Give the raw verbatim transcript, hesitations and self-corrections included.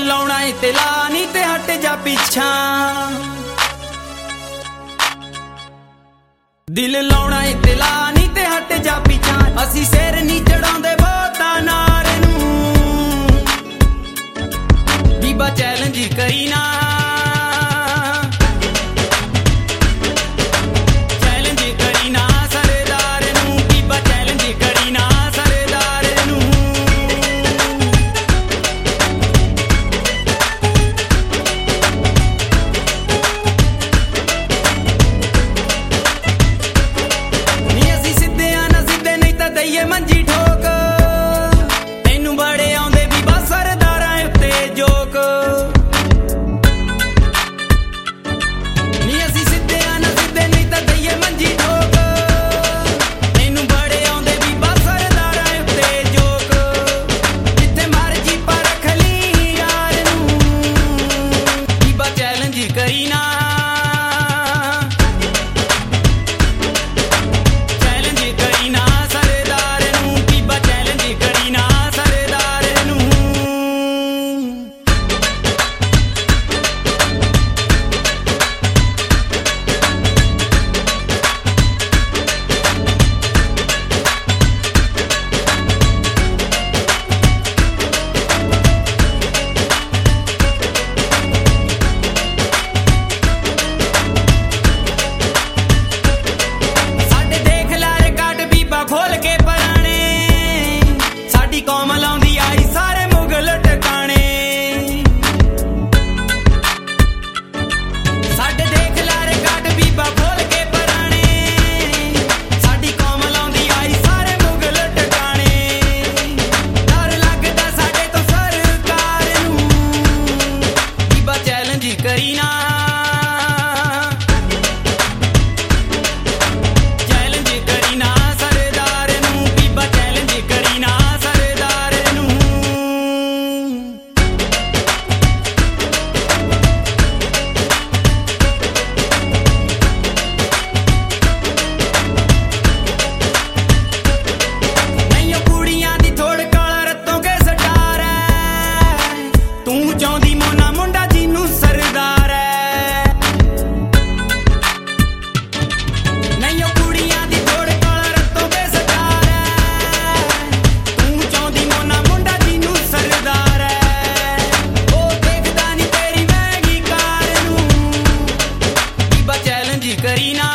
ਲਾਉਣਾ ਏ ਤੇ ਲਾ ਨੀ ਤੇ ਹਟ ਜਾ ਪਿੱਛਾ ਦਿਲ ਲਾਉਣਾ ਏ ਤੇ ਲਾ ਨੀ ਤੇ ਹਟ ਜਾ ਪਿੱਛਾ ਅਸੀਂ ਸਿਰ ਨੀ ਚੜਾਉਂਦੇ ਬਹੁਤਾ ਨਾਰ ਨੂੰ ਬੀਬਾ ਚੈਲੰਜ ਕਰੀ ਨਾ ਮੰਜੀ ਠੋਕ ਤੈਨੂੰ ਬੜੇ ਆਉਂਦੇ ਵੀ ਬਸ ਸਰਦਾਰਾਂ ਉੱਤੇ ਜੋਕ ਨੀ ਅਸੀਂ ਸਿੱਧੇ ਆ ਨਾ ਸਿੱਧੇ ਨਹੀਂ ਤਾਂ ਦਈਏ ਮੰਜੀ ਠੋਕ ਤੈਨੂੰ ਬੜੇ ਆਉਂਦੇ ਵੀ ਬਸ ਸਰਦਾਰਾਂ ਉੱਤੇ ਜੋਕ ਜਿੱਥੇ ਮਰਜੀ ਪਰ ਰੱਖ ਲਈ ਯਾਰ ਨੂੰ ਬੀਬਾ ਚੈਲੰਜ ਕਰੀ ਨਾ ਚੈਲੰਜ ਕਰੀ ਨਾ ਖੋਲ ਕੇ ਪਰਾਣੇ ਸਾਡੀ ਕੌਮ ਲਾਉਂਦੀ ਆਈ ਸਾਰੇ ਮੁਗਲ ਟਿਕਾਣੇ ਸਾਡੇ ਦੇਖ ਲਾਰੇ ਕੱਢ ਬੀਬਾ ਖੋਲ ਕੇ ਪਰਾਣੇ ਸਾਡੀ ਕੌਮ ਲਾਉਂਦੀ ਆਈ ਸਾਰੇ ਮੁਗਲ ਟਿਕਾਣੇ ਡਰ ਲੱਗਦਾ ਸਾਡੇ ਤੋਂ ਸਰਕਾਰ ਨੂੰ ਬੀਬਾ ਚੈਲੰਜ ਕਰੀ ਨਾ ਚੈਲੰਜ ਕਰੀ ਨਾ ਚਾਹੁੰਦੀ ਮੋਨਾ ਮੁੰਡਾ ਜਿਹਨੂੰ ਸਰਦਾਰ ਐ ਨਹੀਂ ਉਹ ਕੁੜੀਆਂ ਦੀ ਥੋੜ ਕਾਲਾ ਰੱਤੋਂ ਕੇ ਸਰਦਾਰ ਐ ਤੂੰ ਚਾਹੁੰਦੀ ਮੋਨਾ ਮੁੰਡਾ ਜਿਹਨੂੰ ਸਰਦਾਰ ਐ ਉਹ ਦੇਖਦਾ ਨੀ ਤੇਰੀ ਮਹਿੰਗੀ ਕਾਰ ਨੂੰ ਬੀਬਾ ਚੈਲੰਜ ਕਰੀ ਨਾ